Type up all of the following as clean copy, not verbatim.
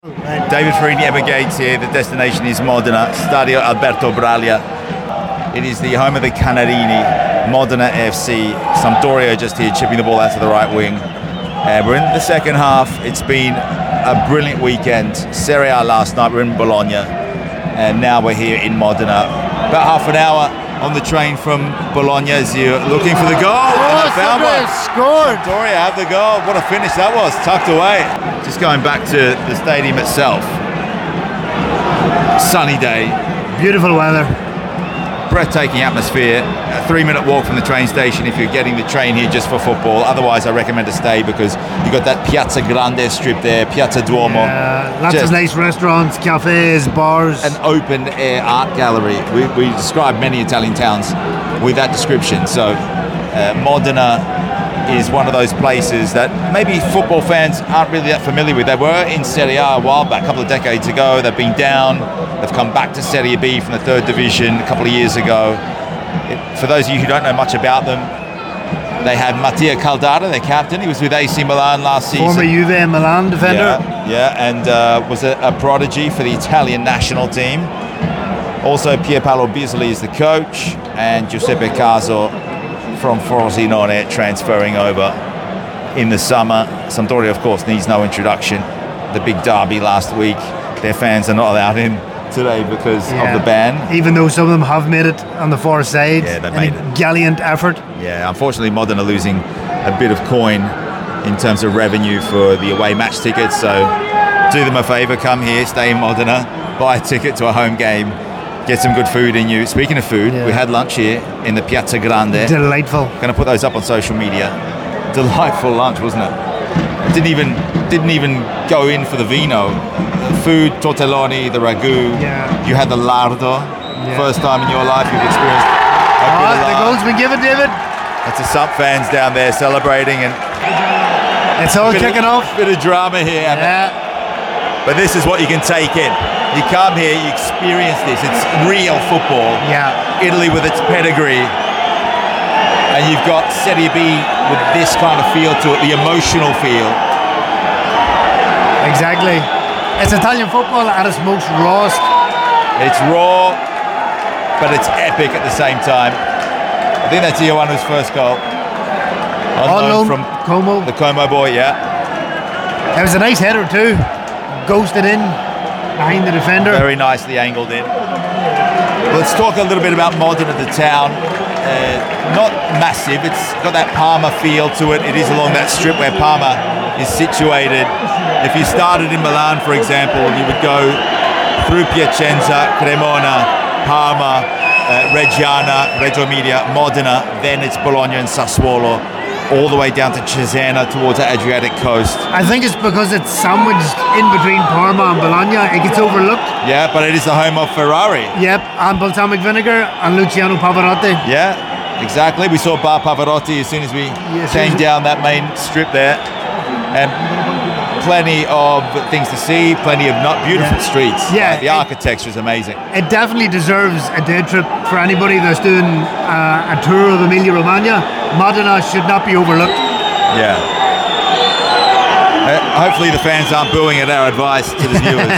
David Farini, Emma Gates here. The destination is Modena, Stadio Alberto Braglia. It is the home of the Canarini, Modena FC. Sampdoria just here chipping the ball out to the right wing. We're in the second half. It's been a brilliant weekend. Serie A last night, we're in Bologna, and now we're here in Modena. About half an hour on the train from Bologna as you're looking for the goal. Oh, and I found one. Scored! Sampdoria have the goal. What a finish that was, tucked away. Just going back to the stadium itself. Sunny day, Beautiful weather. breathtaking atmosphere. A 3-minute walk from the train station if you're getting the train here just for football. Otherwise, I recommend to stay because you've got that Piazza Grande strip there, Piazza Duomo. Lots Just of nice restaurants, cafes, bars. an open air art gallery. We describe many Italian towns with that description. So Modena is one of those places that maybe football fans aren't really that familiar with. They were in Serie A a while back, a couple of decades ago. They've been down. They've come back to Serie B from the third division a couple of years ago. For those of you who don't know much about them, they had Mattia Caldara, their captain. He was with AC Milan last season. Former Juve and Milan defender. Yeah, and was a prodigy for the Italian national team. Also, Pierpaolo Bisoli is the coach, and Giuseppe Caso from Frosinone transferring over in the summer. Sampdoria, of course, needs no introduction. The big derby last week, their fans are not allowed in today because of the ban. Even though some of them have made it on the far side. Yeah, they made it. Gallant effort. Yeah, unfortunately, Modena losing a bit of coin in terms of revenue for the away match tickets. So do them a favour, come here, stay in Modena, buy a ticket to a home game, get some good food in you. Speaking of food, we had lunch here in the Piazza Grande. Delightful. Going to put those up on social media. Delightful lunch, wasn't it? Didn't even go in for the vino. Food, tortelloni, the ragu. Yeah. You had the lardo. First time in your life you've experienced a bit of The lard. goal's been given, David. That's the Sump fans down there celebrating, and It's all kicking off. bit of drama here. Yeah. But this is what you can take in. You come here, you experience this. It's real football. Yeah. Italy with its pedigree. And you've got Serie B with this kind of feel to it, the emotional feel. Exactly. It's Italian football at its most rawest. It's raw, but it's epic at the same time. I think that's Ioannu's first goal. On loan from Como. the Como boy, yeah. It was a nice header too. Ghosted in behind the defender. Very nicely angled in. Let's talk a little bit about Modena, the town. Not massive, it's got that Parma feel to it. It is along that strip where Parma is situated. If you started in Milan, for example, you would go through Piacenza, Cremona, Parma, Reggiana, Reggio Emilia, Modena, then it's Bologna and Sassuolo, all the way down to Cesena towards the Adriatic coast. I think it's because it's sandwiched in between Parma and Bologna. It gets overlooked. Yeah, but it is the home of Ferrari. Yep, and balsamic vinegar and Luciano Pavarotti. Yeah, exactly. We saw Bar Pavarotti as soon as we came down that main strip there. And plenty of things to see, plenty of not beautiful streets. Yeah, the architecture is amazing. It definitely deserves a day trip for anybody that's doing a tour of Emilia-Romagna. Modena should not be overlooked. Yeah. Hopefully the fans aren't booing at our advice to the viewers.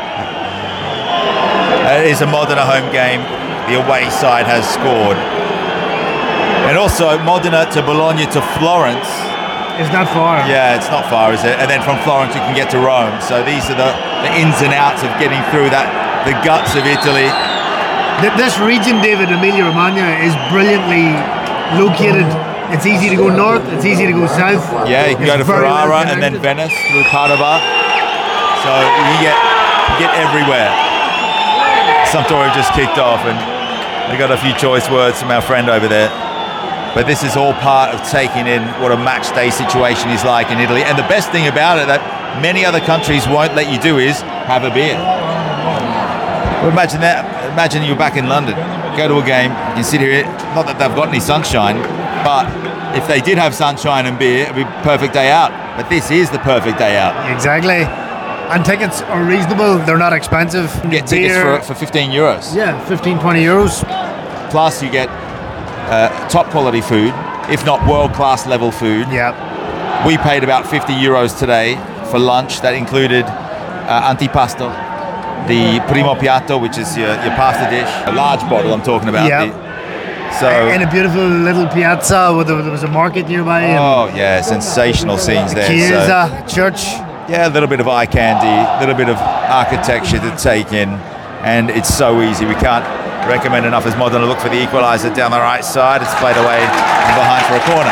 It is a Modena home game. The away side has scored. And also Modena to Bologna to Florence. It's not far. Yeah, it's not far, is it? And then from Florence you can get to Rome. So these are the ins and outs of getting through the guts of Italy. This region, David, Emilia-Romagna, is brilliantly located. It's easy to go north, it's easy to go south. Yeah, you can go to Ferrara and then Venice through Padova. So you get everywhere. Sampdoria just kicked off and we got a few choice words from our friend over there. But this is all part of taking in what a match day situation is like in Italy. And the best thing about it that many other countries won't let you do is have a beer. Well, imagine that. Imagine you're back in London, go to a game, you can sit here, not that they've got any sunshine, but if they did have sunshine and beer, it'd be a perfect day out. But this is the perfect day out. Exactly. And tickets are reasonable, they're not expensive. You get tickets for 15 euros. Yeah, 15, 20 euros. Plus you get top quality food, if not world-class level food. Yeah. We paid about 50 euros today for lunch. That included antipasto, the primo piatto, which is your pasta dish, a large bottle I'm talking about. Yeah. And a beautiful little piazza where there was a market nearby. Oh yeah, sensational scenes there. Chiesa, church. Yeah, a little bit of eye candy, a little bit of architecture to take in, and it's so easy. We can't recommend enough as Modena look for the equaliser down the right side. It's played away from behind for a corner.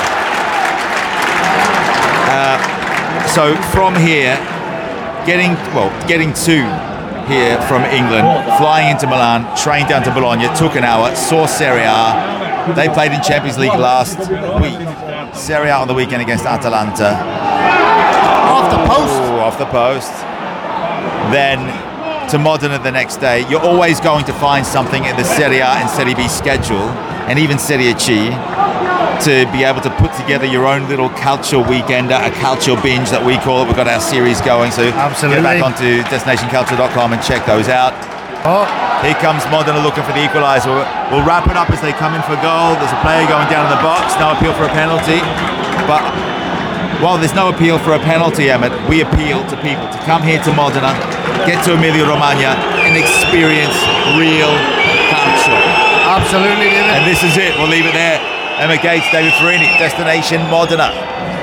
So from here, getting to here from England, flying into Milan, train down to Bologna, took an hour, saw Serie A. They played in Champions League last week. Serie A on the weekend against Atalanta. Off the post. Ooh, off the post. Then to Modena the next day. You're always going to find something in the Serie A and Serie B schedule, and even Serie C, to be able to put together your own little calcio weekender, a calcio binge that we call it. We've got our series going, so absolutely. Get back onto destinationcalcio.com and check those out. Oh, here comes Modena looking for the equaliser. We'll wrap it up as they come in for goal. There's a player going down in the box, no appeal for a penalty. But while there's no appeal for a penalty, Emmett, we appeal to people to come here to Modena, get to Emilia-Romagna and experience real calcio. Absolutely, David. And this is it. We'll leave it there. Emma Gates, David Farini, Destination Modena.